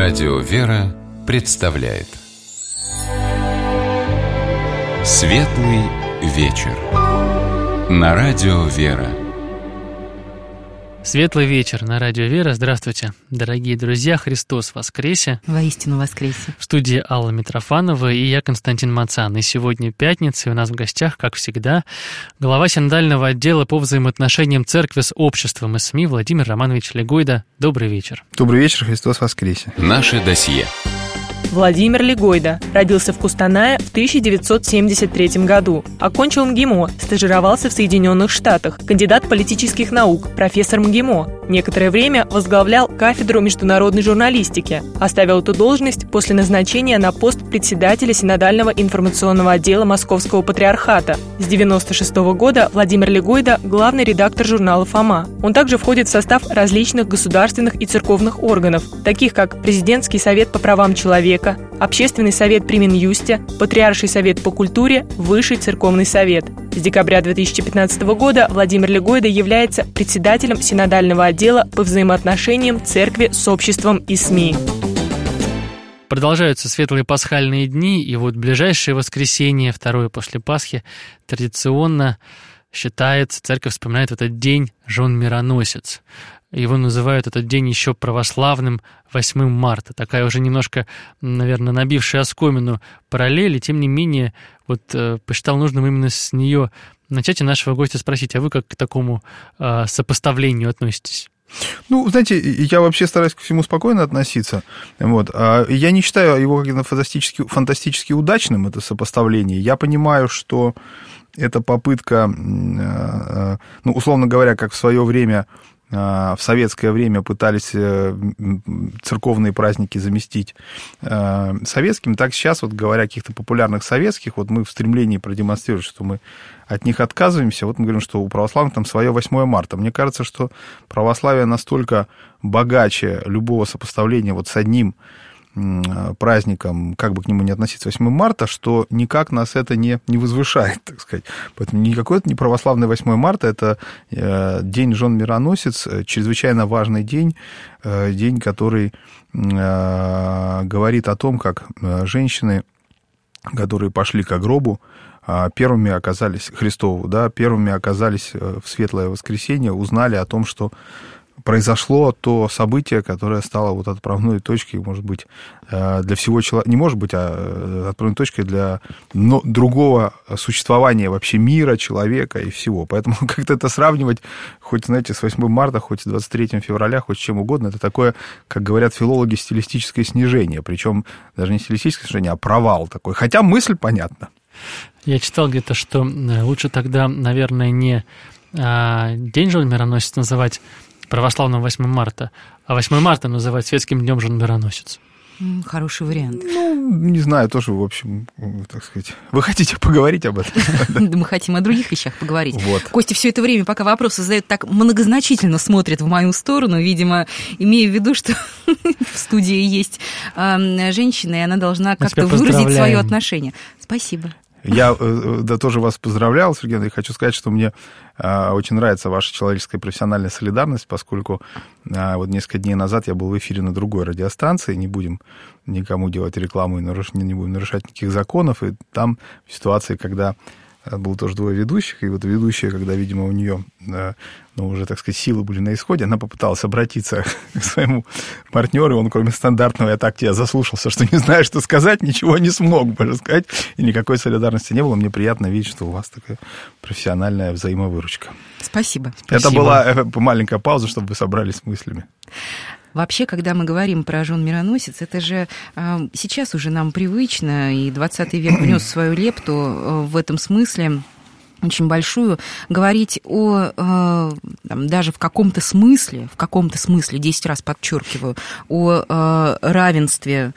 Радио «Вера» представляет Светлый вечер на Радио «Вера». Светлый вечер на Радио «Вера». Здравствуйте, дорогие друзья. Христос воскресе. Воистину воскресе. В студии Алла Митрофанова и я, Константин Мацан. И сегодня пятница, и у нас в гостях, как всегда, глава синодального отдела по взаимоотношениям церкви с обществом и СМИ Владимир Романович Легойда. Добрый вечер. Добрый вечер, Христос воскресе. Наше досье. Владимир Легойда родился в Кустанае в 1973 году. Окончил МГИМО, стажировался в Соединенных Штатах, кандидат политических наук, профессор МГИМО. Некоторое время возглавлял кафедру международной журналистики. Оставил эту должность после назначения на пост председателя синодального информационного отдела Московского патриархата. С 1996 года Владимир Легойда – главный редактор журнала «Фома». Он также входит в состав различных государственных и церковных органов, таких как Президентский совет по правам человека, Общественный совет при Минюсте, Патриарший совет по культуре, Высший церковный совет. С декабря 2015 года Владимир Легойда является председателем синодального отдела по взаимоотношениям церкви с обществом и СМИ. Продолжаются светлые пасхальные дни, и вот ближайшее воскресенье, второе после Пасхи, традиционно считается, церковь вспоминает в этот день Жон-мироносец. Его называют этот день еще православным 8 марта. Такая уже немножко, наверное, набившая оскомину параллель, и тем не менее, вот посчитал нужным именно с нее начать и нашего гостя спросить, а вы как к такому сопоставлению относитесь? Ну, знаете, я вообще стараюсь ко всему спокойно относиться. Вот. Я не считаю его каким-то фантастически удачным, это сопоставление. Я понимаю, что это попытка, ну, условно говоря, как в свое время, в советское время пытались церковные праздники заместить советскими, так сейчас, вот говоря о каких-то популярных советских, вот мы в стремлении продемонстрировать, что мы от них отказываемся, вот мы говорим, что у православных там свое 8 марта. Мне кажется, что православие настолько богаче любого сопоставления вот с одним праздником, как бы к нему ни относиться, 8 марта, что никак нас это не возвышает, так сказать. Поэтому никакой это не православный 8 марта, это день Жон-мироносец, чрезвычайно важный день, день, который говорит о том, как женщины, которые пошли ко гробу, первыми оказались, Христову, да, первыми оказались в светлое воскресенье, узнали о том, что произошло то событие, которое стало вот отправной точкой, может быть, для всего человека, не может быть, а отправной точкой для другого существования вообще мира, человека и всего. Поэтому как-то это сравнивать, хоть, знаете, с 8 марта, хоть с 23 февраля, хоть с чем угодно, это такое, как говорят филологи, стилистическое снижение. Причем даже не стилистическое снижение, а провал такой. Хотя мысль понятна. Я читал где-то, что лучше тогда, наверное, не день Жон-мироносец называть православным 8 марта, а 8 марта называть светским днем Жон-мироносец. Хороший вариант. Ну, не знаю, тоже, в общем, так сказать. Вы хотите поговорить об этом? Да, мы хотим о других вещах поговорить. Вот. Костя все это время, пока вопросы задает, так многозначительно смотрит в мою сторону, видимо, имея в виду, что в студии есть женщина, и она должна как-то выразить свое отношение. Спасибо. Я тоже вас поздравлял, Сергей Андреевич, хочу сказать, что мне очень нравится ваша человеческая профессиональная солидарность, поскольку вот несколько дней назад я был в эфире на другой радиостанции, не будем никому делать рекламу и не будем нарушать никаких законов, и там в ситуации, когда было тоже двое ведущих, и вот ведущая, когда, видимо, у нее, ну, уже, так сказать, силы были на исходе, она попыталась обратиться к своему партнеру, и он, кроме стандартного «я так тебя заслушался, что не знаю, что сказать», ничего не смог бы сказать, и никакой солидарности не было. Мне приятно видеть, что у вас такая профессиональная взаимовыручка. Спасибо. Это была маленькая пауза, чтобы вы собрались с мыслями. Вообще, когда мы говорим про Жон-мироносец, это же сейчас уже нам привычно, и 20 век внес свою лепту в этом смысле очень большую, говорить о, даже в каком-то смысле, 10 раз подчеркиваю, о равенстве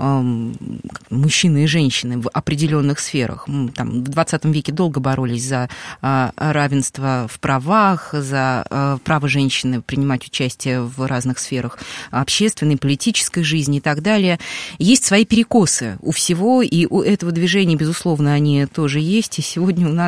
мужчины и женщины в определенных сферах. Там, в 20 веке долго боролись за равенство в правах, за право женщины принимать участие в разных сферах общественной, политической жизни и так далее. Есть свои перекосы у всего, и у этого движения, безусловно, они тоже есть. И сегодня у нас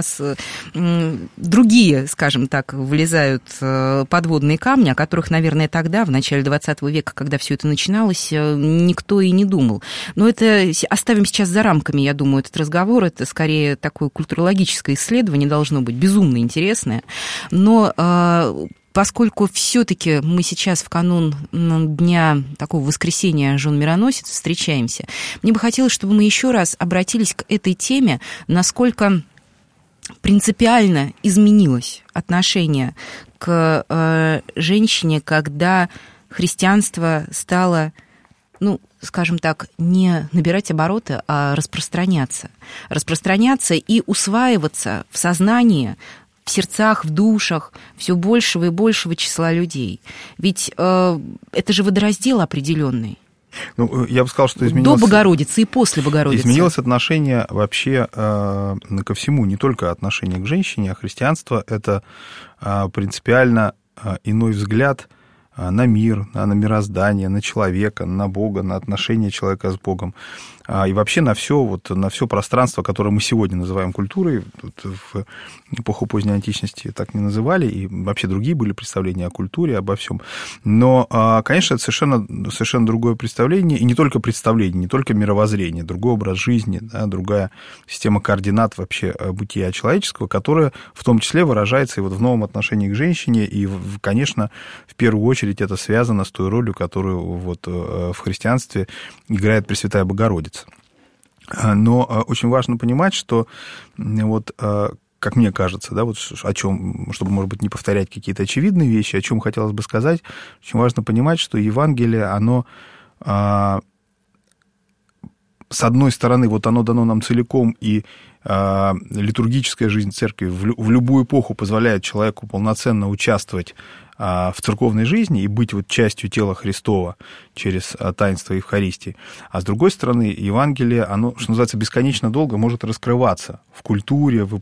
другие, скажем так, вылезают подводные камни, о которых, наверное, тогда, в начале 20 века, когда все это начиналось, никто и не думал. Но это оставим сейчас за рамками, я думаю, этот разговор. Это скорее такое культурологическое исследование, должно быть безумно интересное. Но поскольку все-таки мы сейчас в канун дня такого воскресения Жен Мироносец встречаемся, мне бы хотелось, чтобы мы еще раз обратились к этой теме, насколько принципиально изменилось отношение к женщине, когда христианство стало, скажем так, не набирать обороты, а распространяться и усваиваться в сознании, в сердцах, в душах все большего и большего числа людей. Ведь это же водораздел определенный. Я бы сказал, что изменилось... До Богородицы и после Богородицы. Изменилось отношение вообще ко всему, не только отношение к женщине, а христианство — это принципиально иной взгляд на мир, на мироздание, на человека, на Бога, на отношения человека с Богом. И вообще на все пространство, которое мы сегодня называем культурой, в эпоху поздней античности так не называли, и вообще другие были представления о культуре, обо всем. Но, конечно, это совершенно другое представление, и не только представление, не только мировоззрение, другой образ жизни, да, другая система координат вообще бытия человеческого, которая в том числе выражается и в новом отношении к женщине, и, конечно, в первую очередь это связано с той ролью, которую в христианстве играет Пресвятая Богородица. Но очень важно понимать, что как мне кажется, да, о чем, чтобы, может быть, не повторять какие-то очевидные вещи, о чем хотелось бы сказать, очень важно понимать, что Евангелие, оно, с одной стороны, оно дано нам целиком, и литургическая жизнь церкви в любую эпоху позволяет человеку полноценно участвовать в церковной жизни и быть частью тела Христова через таинство Евхаристии. А с другой стороны, Евангелие, оно, что называется, бесконечно долго может раскрываться в культуре, в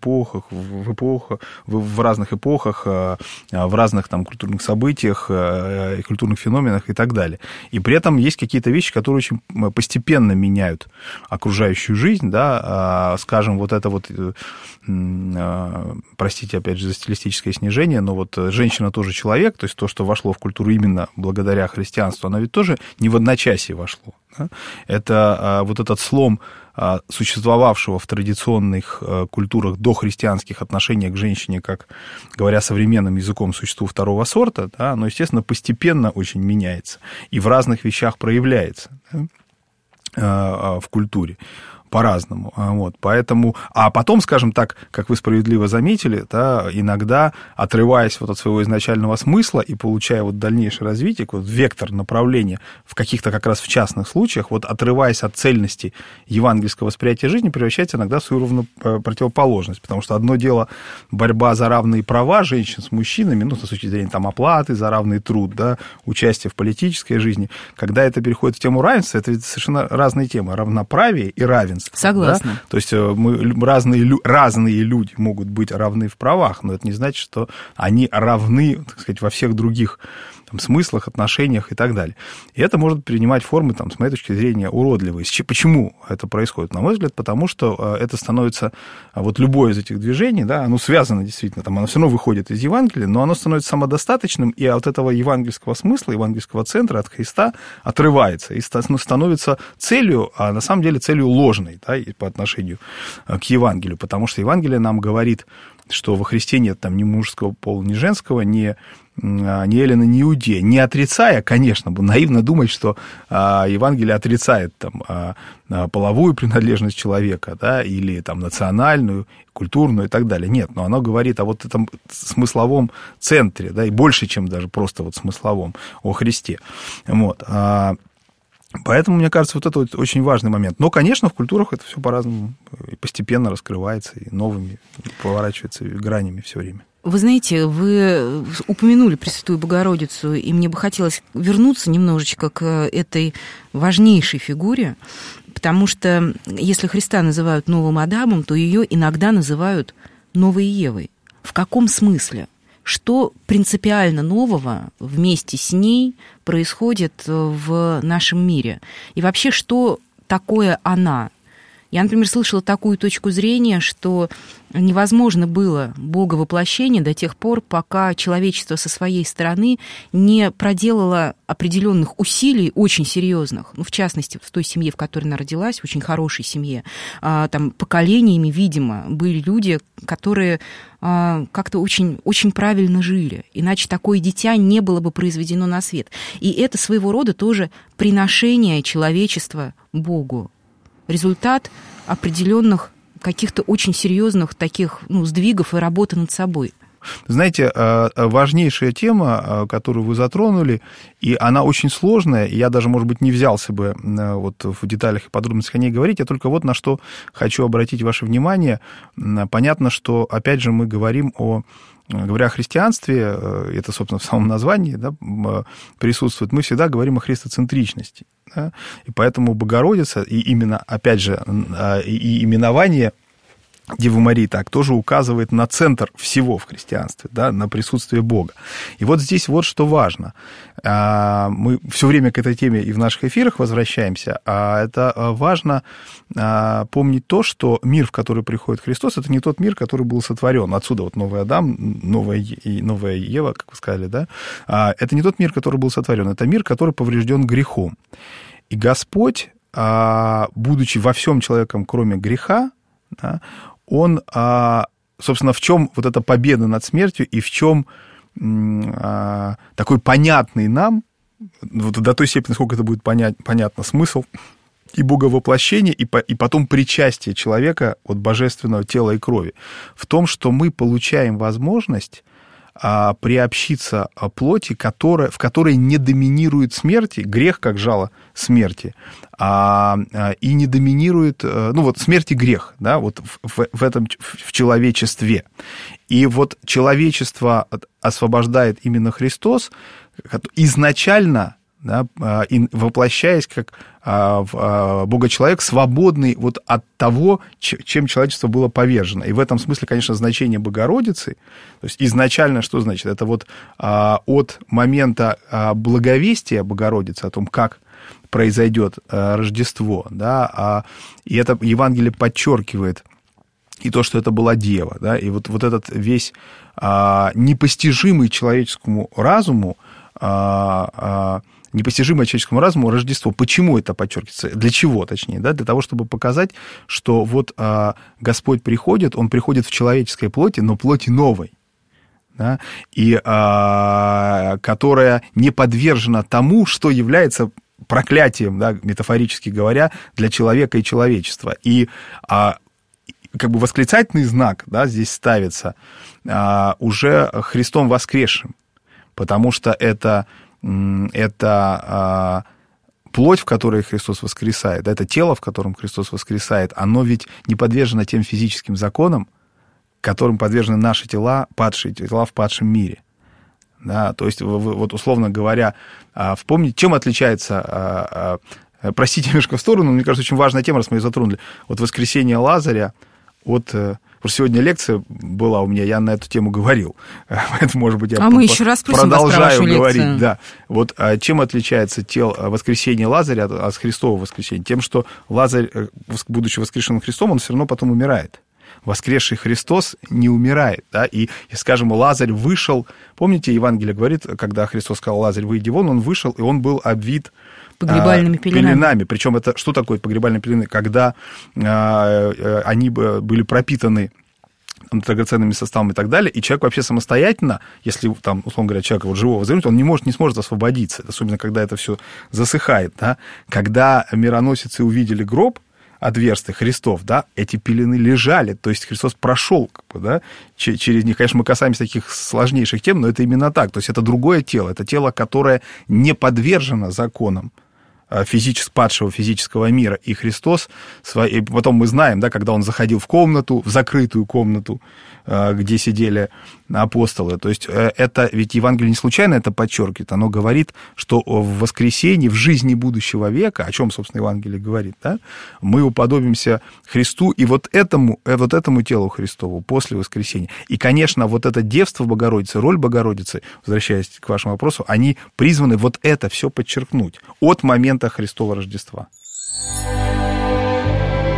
разных эпохах, в разных культурных событиях, культурных феноменах и так далее. И при этом есть какие-то вещи, которые очень постепенно меняют окружающую жизнь, да, скажем, простите, опять же, за стилистическое снижение, но женщина тоже человек, то есть то, что вошло в культуру именно благодаря христианству, оно ведь тоже не в одночасье вошло. Да? Это этот слом существовавшего в традиционных культурах дохристианских отношения к женщине, как, говоря современным языком, существу второго сорта, да, оно, естественно, постепенно очень меняется и в разных вещах проявляется, да, в культуре. По-разному. Поэтому, а потом, скажем так, как вы справедливо заметили, да, иногда, отрываясь от своего изначального смысла и получая дальнейшее развитие, вектор направления в каких-то как раз в частных случаях, отрываясь от цельности евангельского восприятия жизни, превращается иногда в свою противоположность. Потому что одно дело борьба за равные права женщин с мужчинами, с точки зрения оплаты за равный труд, да, участие в политической жизни. Когда это переходит в тему равенства, это ведь совершенно разные темы. Равноправие и равенство. Согласна. Да? То есть разные люди могут быть равны в правах, но это не значит, что они равны, так сказать, во всех других смыслах, отношениях и так далее. И это может принимать формы, с моей точки зрения, уродливые. Почему это происходит? На мой взгляд, потому что это становится, любое из этих движений, да, оно связано действительно, оно все равно выходит из Евангелия, но оно становится самодостаточным, и от этого евангельского смысла, евангельского центра, от Христа отрывается и становится целью, а на самом деле целью ложной, да, по отношению к Евангелию, потому что Евангелие нам говорит, что во Христе нет ни мужского пола, ни женского, ни эллина, ни иудея, не отрицая, конечно, наивно думать, что Евангелие отрицает половую принадлежность человека, да, или национальную, культурную и так далее. Нет, но оно говорит о этом смысловом центре, да, и больше, чем даже просто смысловом, о Христе. Поэтому, мне кажется, это очень важный момент. Но, конечно, в культурах это все по-разному и постепенно раскрывается, и новыми поворачивается гранями все время. Вы знаете, вы упомянули Пресвятую Богородицу, и мне бы хотелось вернуться немножечко к этой важнейшей фигуре, потому что если Христа называют новым Адамом, то ее иногда называют новой Евой. В каком смысле? Что принципиально нового вместе с ней происходит в нашем мире? И вообще, что такое она? Я, например, слышала такую точку зрения, что невозможно было боговоплощение до тех пор, пока человечество со своей стороны не проделало определенных усилий, очень серьезных. Ну, в частности, в той семье, в которой она родилась, очень хорошей семье, там поколениями, видимо, были люди, которые как-то очень, очень правильно жили. Иначе такое дитя не было бы произведено на свет. И это своего рода тоже приношение человечества Богу. Результат определенных каких-то очень серьезных таких сдвигов и работы над собой. Знаете, важнейшая тема, которую вы затронули, и она очень сложная, и я даже, может быть, не взялся бы вот в деталях и подробностях о ней говорить, я только вот на что хочу обратить ваше внимание. Понятно, что, опять же, мы говоря о христианстве, это, собственно, в самом названии, да, присутствует, мы всегда говорим о христоцентричности. Да, и поэтому Богородица, и именно, опять же, и именование Девы Марии так тоже указывает на центр всего в христианстве, да, на присутствие Бога. И вот здесь вот что важно. Мы все время к этой теме и в наших эфирах возвращаемся, а это важно помнить то, что мир, в который приходит Христос, это не тот мир, который был сотворен. Отсюда вот новый Адам, новая Ева, как вы сказали, да. Это не тот мир, который был сотворен, это мир, который поврежден грехом. И Господь, будучи во всем человеком, кроме греха, да, он, собственно, в чем вот эта победа над смертью и в чем такой понятный нам, вот до той степени, насколько это будет понятно, смысл и боговоплощения, и потом причастие человека от божественного тела и крови, в том, что мы получаем возможность приобщиться плоти, в которой не доминирует смерти, грех как жало смерти, и не доминирует, смерть и грех, да, вот в человечестве. И вот человечество освобождает именно Христос изначально, да, воплощаясь как Бога-человек, свободный вот от того, чем человечество было повержено. И в этом смысле, конечно, значение Богородицы, то есть изначально что значит? Это вот от момента благовестия Богородицы, о том, как произойдет Рождество, да, и это Евангелие подчеркивает и то, что это была дева, да, и вот этот весь непостижимый человеческому разуму, Рождество. Почему это подчеркивается? Для чего, точнее, да? Для того, чтобы показать, что вот Господь приходит, Он приходит в человеческой плоти, но плоти новой, да? И которая не подвержена тому, что является проклятием, да, метафорически говоря, для человека и человечества. И как бы восклицательный знак, да, здесь ставится уже Христом воскресшим, потому что это плоть, в которой Христос воскресает, это тело, в котором Христос воскресает, оно ведь не подвержено тем физическим законам, которым подвержены наши тела, падшие тела в падшем мире. Да, то есть, вот условно говоря, вспомните, чем отличается, простите немножко в сторону, но мне кажется, очень важная тема, раз мы ее затронули, вот воскресение Лазаря от... Просто сегодня лекция была у меня, я на эту тему говорил. Поэтому, может быть, я мы еще раз продолжаю говорить. Да. Вот чем отличается воскресение Лазаря от Христового воскресения? Тем, что Лазарь, будучи воскрешенным Христом, он все равно потом умирает. Воскресший Христос не умирает. Да? И, скажем, Лазарь вышел... Помните, Евангелие говорит, когда Христос сказал: «Лазарь, выйди вон», он вышел, и он был обвит погребальными пеленами. Причем это что такое погребальные пелены? Когда они были пропитаны драгоценными составами и так далее, и человек вообще самостоятельно, если там, условно говоря, человека вот живого завернуть, он не сможет освободиться, особенно когда это все засыхает. Да? Когда мироносицы увидели гроб отверстый Христов, да, эти пелены лежали, то есть Христос прошел, как бы, да, через них. Конечно, мы касаемся таких сложнейших тем, но это именно так, то есть это другое тело, это тело, которое не подвержено законам падшего физического мира, и Христос, и потом мы знаем, да, когда он заходил в комнату, в закрытую комнату, где сидели апостолы, то есть это, ведь Евангелие не случайно это подчеркивает, оно говорит, что в воскресенье, в жизни будущего века, о чем, собственно, Евангелие говорит, да, мы уподобимся Христу и вот этому телу Христову после воскресения. И, конечно, вот это девство Богородицы, роль Богородицы, возвращаясь к вашему вопросу, они призваны вот это все подчеркнуть от момента Христова Рождества.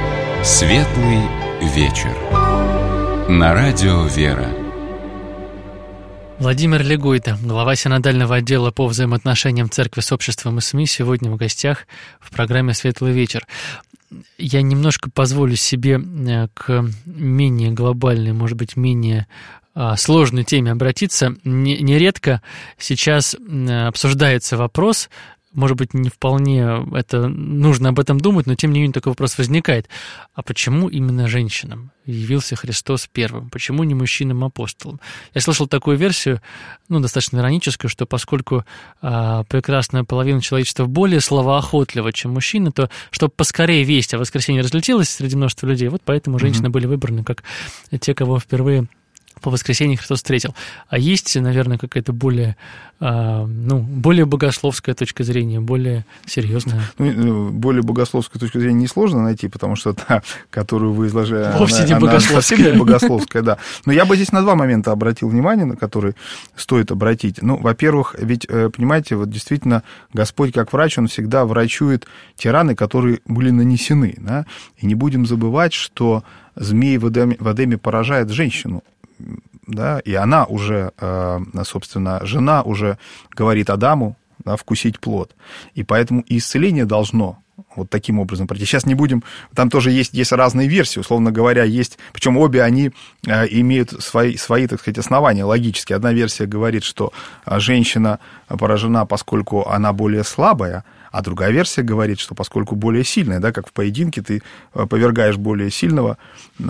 Светлый вечер. На радио «Вера». Владимир Легойда, глава синодального отдела по взаимоотношениям церкви с обществом и СМИ, сегодня в гостях в программе «Светлый вечер». Я немножко позволю себе к менее глобальной, может быть, менее сложной теме обратиться. Нередко сейчас обсуждается вопрос, может быть, не вполне это нужно об этом думать, но тем не менее такой вопрос возникает. А почему именно женщинам явился Христос первым? Почему не мужчинам-апостолам? Я слышал такую версию, достаточно ироническую, что поскольку прекрасная половина человечества более словоохотлива, чем мужчины, то чтобы поскорее весть о воскресенье разлетелась среди множества людей, вот поэтому женщины были выбраны как те, кого впервые по воскресенье Христос встретил. А есть, наверное, какая-то более богословская точка зрения, более серьезная. Более богословскую точку зрения несложно найти, потому что та, которую вы изложили, вовсе не она совсем не богословская, да. Но я бы здесь на два момента обратил внимание, на которые стоит обратить. Во-первых, ведь, понимаете, вот действительно Господь как врач, Он всегда врачует те раны, которые были нанесены, да? И не будем забывать, что змей в Эдеме поражает женщину, да, и она уже, собственно, жена уже говорит Адаму, да, вкусить плод. И поэтому и исцеление должно вот таким образом пройти. Сейчас не будем... Там тоже есть разные версии, условно говоря, есть... Причем обе они имеют свои, так сказать, основания логические. Одна версия говорит, что женщина поражена, поскольку она более слабая, а другая версия говорит, что поскольку более сильная, да, как в поединке, ты повергаешь более сильного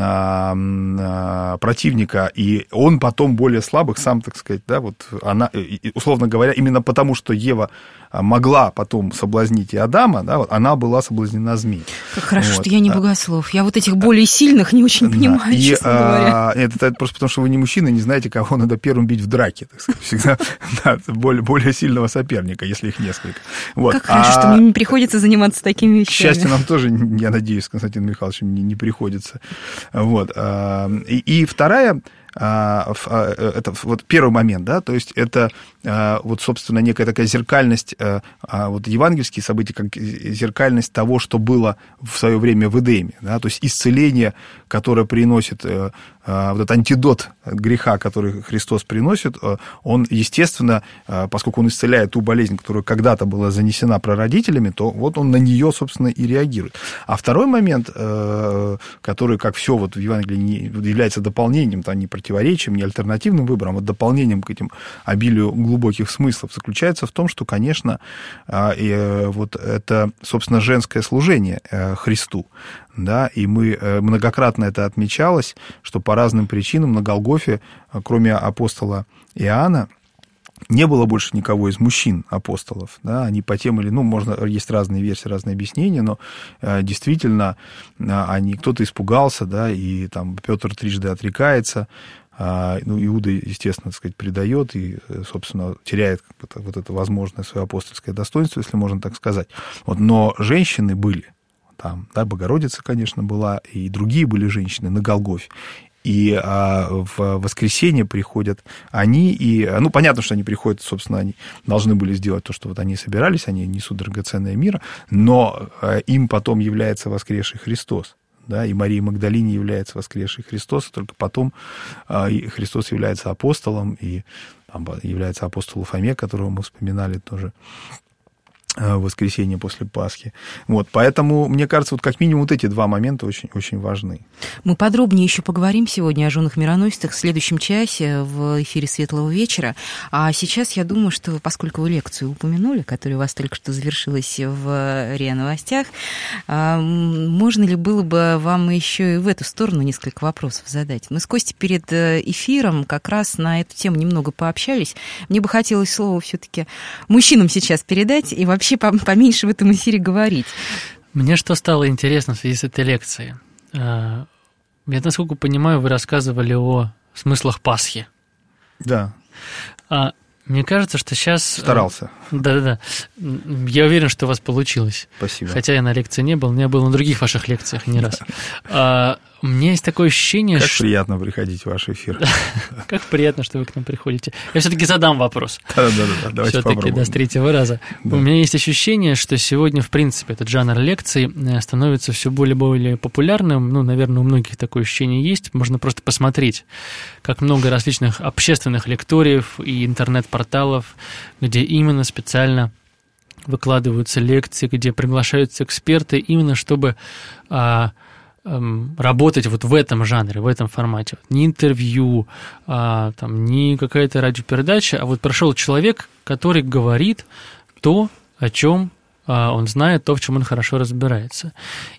противника, и он потом более слабых сам, так сказать, да, вот она, условно говоря, именно потому, что Ева могла потом соблазнить и Адама, да, вот она была соблазнена змеей. Как хорошо, что я не богослов. Я вот этих более сильных не очень понимаю, честно говоря. Это просто потому, что вы не мужчина, не знаете, кого надо первым бить в драке, так сказать, всегда более сильного соперника, если их несколько. Вот. Как хорошо, что мне не приходится заниматься такими вещами. К счастью, нам тоже, я надеюсь, Константин Михайлович, не приходится. Вот. И вторая, это вот первый момент, да, то есть это вот, собственно, некая такая зеркальность, вот евангельские события, как зеркальность того, что было в свое время в Эдеме, да, то есть исцеление, которое приносит вот этот антидот греха, который Христос приносит, он, естественно, поскольку он исцеляет ту болезнь, которая когда-то была занесена прародителями, то вот он на нее, собственно, и реагирует. А второй момент, который, как все вот в Евангелии, является дополнением, там, не противоречием, не альтернативным выбором, а дополнением к этим обилию глубоких смыслов, заключается в том, что, конечно, вот это, собственно, женское служение Христу, да, и мы многократно это отмечалось, что по разным причинам на Голгофе, кроме апостола Иоанна, не было больше никого из мужчин-апостолов, да, они по тем или, есть разные версии, разные объяснения, но действительно кто-то испугался, да, и там Петр трижды отрекается, Иуда, естественно, так сказать, предает и, собственно, теряет вот это возможное свое апостольское достоинство, если можно так сказать. Вот, но женщины были там, да, Богородица, конечно, была, и другие были женщины на Голгофе. И в воскресенье приходят они, и, понятно, что они приходят, собственно, они должны были сделать то, что вот они собирались, они несут драгоценное мира, но им потом является воскресший Христос. Да, и Марии Магдалине является воскресший Христос, и только потом Христос является апостолом, и там является апостолом Фоме, которого мы вспоминали тоже в воскресенье после Пасхи. Вот, поэтому, мне кажется, вот как минимум вот эти два момента очень, очень важны. Мы подробнее еще поговорим сегодня о женах-мироносицах в следующем часе в эфире «Светлого вечера». А сейчас я думаю, что, поскольку вы лекцию упомянули, которая у вас только что завершилась в РИА Новостях, можно ли было бы вам еще и в эту сторону несколько вопросов задать? Мы с Костей перед эфиром как раз на эту тему немного пообщались. Мне бы хотелось слово все-таки мужчинам сейчас передать и вообще поменьше в этом эфире говорить. Мне что стало интересно в связи с этой лекцией? Я, насколько понимаю, вы рассказывали о смыслах Пасхи. Да. Мне кажется, что сейчас... Старался. Да-да-да. Я уверен, что у вас получилось. Спасибо. Хотя я на лекции не был, но я был на других ваших лекциях не раз. У меня есть такое ощущение, Как приятно приходить в ваш эфир. Как приятно, что вы к нам приходите. Я все-таки задам вопрос. Да, давайте попробуем. Все-таки с третьего раза. У меня есть ощущение, что сегодня, в принципе, этот жанр лекций становится все более и более популярным. Ну, наверное, у многих такое ощущение есть. Можно просто посмотреть, как много различных общественных лекториев и интернет-порталов, где именно специально выкладываются лекции, где приглашаются эксперты, именно чтобы работать вот в этом жанре, в этом формате. Не интервью, не какая-то радиопередача, а вот прошел человек, который говорит то, о чем он знает, то, в чем он хорошо разбирается.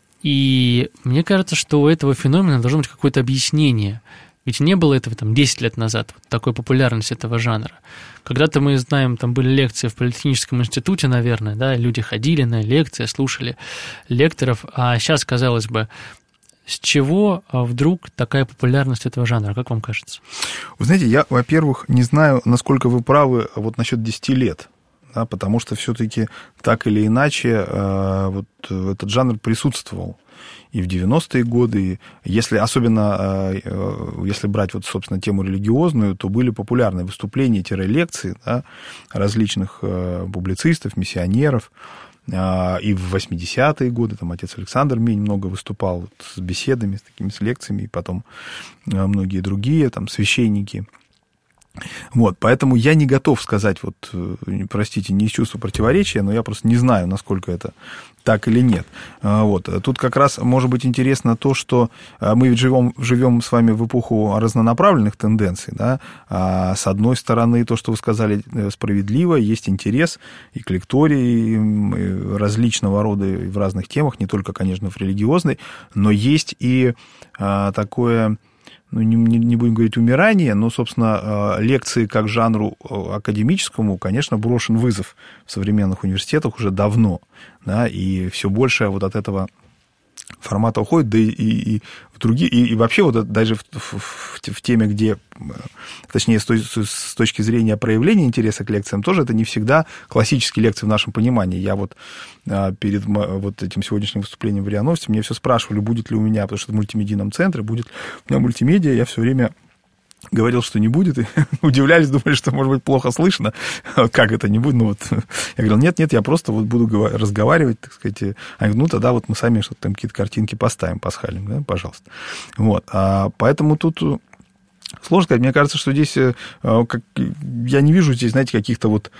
И мне кажется, что у этого феномена должно быть какое-то объяснение. Ведь не было этого 10 лет назад, вот такой популярности этого жанра. Когда-то мы знаем, там были лекции в Политехническом институте, наверное, да, люди ходили на лекции, слушали лекторов, а сейчас, казалось бы, с чего вдруг такая популярность этого жанра, как вам кажется? Вы знаете, я, во-первых, не знаю, насколько вы правы вот насчет 10 лет, да, потому что все-таки так или иначе вот этот жанр присутствовал и в 90-е годы, особенно если брать, вот, собственно, тему религиозную, то были популярны выступления-лекции, да, различных публицистов, миссионеров. И в 80-е годы там отец Александр Мень много выступал вот, с беседами, с такими с лекциями, и потом многие другие там священники. Вот, поэтому я не готов сказать, вот, простите, не из чувства противоречия, но я просто не знаю, насколько это так или нет. Вот. Тут как раз может быть интересно то, что мы ведь живем с вами в эпоху разнонаправленных тенденций. Да? С одной стороны, то, что вы сказали, справедливо, есть интерес и к лектории различного рода в разных темах, не только, конечно, в религиозной, но есть и такое... не будем говорить умирание, но, собственно, лекции как жанру академическому, конечно, брошен вызов в современных университетах уже давно, да, и все больше вот от этого формата уходит, да и в другие, и вообще вот даже в теме, где, точнее, с точки зрения проявления интереса к лекциям, тоже это не всегда классические лекции в нашем понимании. Я вот перед вот этим сегодняшним выступлением в РИА Новости мне все спрашивали, будет ли у меня, потому что в мультимедийном центре, будет у меня мультимедиа, я все время говорил, что не будет, и удивлялись, думали, что, может быть, плохо слышно. Как это не будет? Ну, вот. Я говорил, нет, я просто вот буду разговаривать, так сказать. Они говорят, тогда вот мы сами что-то там какие-то картинки поставим пасхальные, да, пожалуйста. Вот. Поэтому тут сложно сказать. Мне кажется, что здесь, я не вижу здесь, знаете, каких-то вот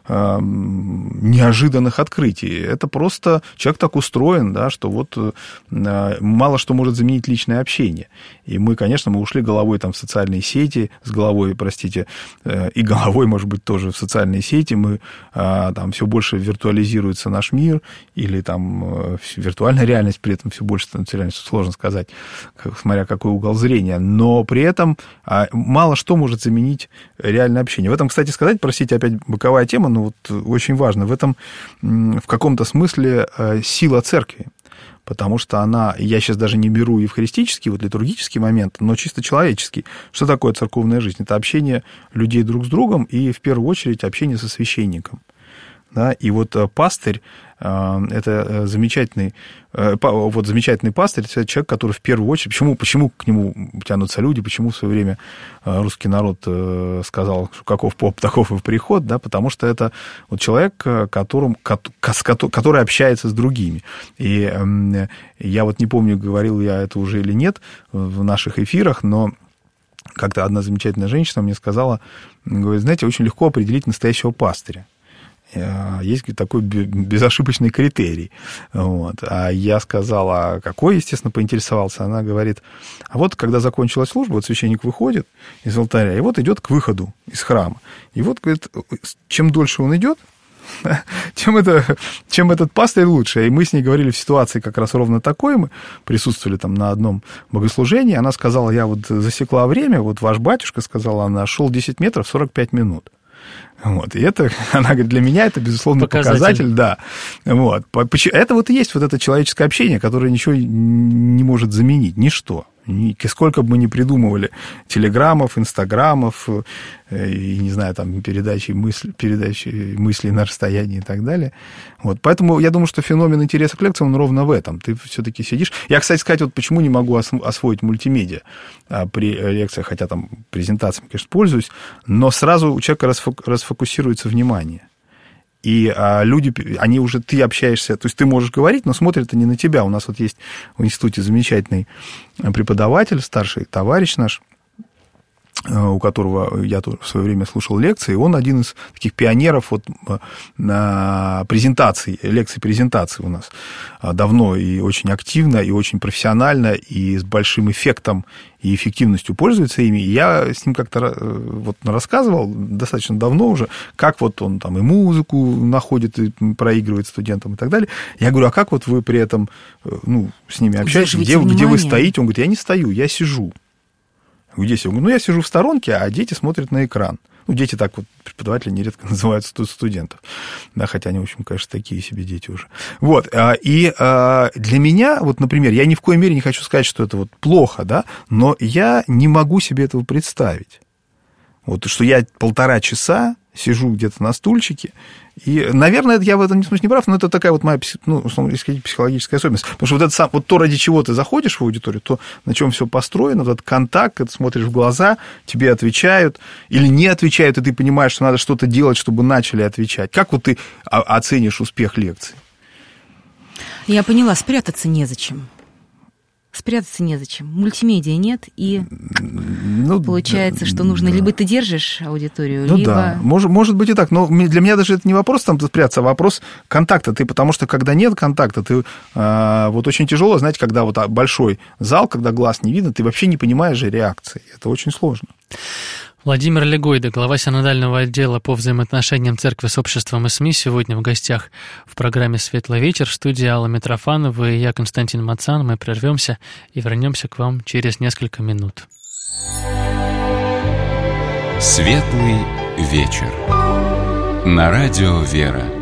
неожиданных открытий. Это просто человек так устроен, да, что вот мало что может заменить личное общение. И мы, конечно, мы ушли головой там в социальные сети, с головой, простите, и головой, может быть, тоже в социальные сети. Мы там все больше виртуализируется наш мир, или там виртуальная реальность при этом все больше становится реальностью, сложно сказать, смотря какой угол зрения. Но при этом мало что может заменить реальное общение. В этом, кстати сказать, простите, опять боковая тема, но вот очень важно, в этом в каком-то смысле сила церкви, потому что она, я сейчас даже не беру евхаристический, вот литургический момент, но чисто человеческий. Что такое церковная жизнь? Это общение людей друг с другом и, в первую очередь, общение со священником. Да? И вот пастырь, это замечательный пастырь, это человек, который в первую очередь... Почему к нему тянутся люди, почему в свое время русский народ сказал, что каков поп, таков и приход, да? Потому что это вот человек, который общается с другими. И я вот не помню, говорил я это уже или нет в наших эфирах, но как-то одна замечательная женщина мне сказала, говорит, знаете, очень легко определить настоящего пастыря. Есть такой безошибочный критерий. Вот. А я сказал, а какой, естественно, поинтересовался. Она говорит, а вот когда закончилась служба, вот священник выходит из алтаря, и вот идет к выходу из храма. И вот, говорит, чем дольше он идет, чем этот пастырь лучше. И мы с ней говорили в ситуации как раз ровно такой. Мы присутствовали там на одном богослужении. Она сказала, я вот засекла время, вот ваш батюшка, сказала она, шел 10 метров 45 минут. Вот, и это, она говорит, для меня это, безусловно, показатель, да. Вот. Это вот и есть вот это человеческое общение, которое ничего не может заменить, ничто. Сколько бы мы ни придумывали телеграммов, инстаграмов, и, не знаю, там, передачи мыслей на расстоянии и так далее. Вот. Поэтому я думаю, что феномен интереса к лекциям, он ровно в этом. Ты все-таки сидишь... Я, кстати, сказать, вот почему не могу освоить мультимедиа при лекциях, хотя там презентациями, конечно, пользуюсь, но сразу у человека расфокусируется внимание. И люди, ты общаешься, то есть ты можешь говорить, но смотрят они на тебя. У нас вот есть в институте замечательный преподаватель, старший товарищ наш, у которого я тоже в свое время слушал лекции, он один из таких пионеров вот лекций-презентаций у нас давно и очень активно, и очень профессионально, и с большим эффектом и эффективностью пользуется ими. И я с ним как-то вот рассказывал достаточно давно уже, как вот он там и музыку находит, и проигрывает студентам и так далее. Я говорю, а как вот вы при этом с ними общаетесь, где вы стоите? Он говорит, я не стою, я сижу. Здесь я говорю, я сижу в сторонке, а дети смотрят на экран. Дети так вот, преподаватели нередко называют студентов. Да, хотя они, в общем, конечно, такие себе дети уже. Вот. И для меня, вот, например, я ни в коей мере не хочу сказать, что это вот плохо, да, но я не могу себе этого представить. Вот, что я 1,5 часа сижу где-то на стульчике, и, наверное, я в этом смысле не прав, но это такая вот моя психологическая особенность. Потому что вот то, ради чего ты заходишь в аудиторию, то, на чем все построено, вот этот контакт, ты смотришь в глаза, тебе отвечают или не отвечают, и ты понимаешь, что надо что-то делать, чтобы начали отвечать. Как вот ты оценишь успех лекции? Я поняла, спрятаться незачем. Спрятаться незачем. Мультимедиа нет, и получается, что нужно либо ты держишь аудиторию, либо... Да, может быть и так, но для меня даже это не вопрос там спрятаться, а вопрос контакта. Потому что когда нет контакта, ты вот очень тяжело, знаете, когда вот большой зал, когда глаз не видно, ты вообще не понимаешь же реакции. Это очень сложно. Владимир Легойда, глава синодального отдела по взаимоотношениям церкви с обществом и СМИ, сегодня в гостях в программе «Светлый вечер». В студии Алла Митрофанова и я, Константин Мацан. Мы прервемся и вернемся к вам через несколько минут. «Светлый вечер» на радио «Вера».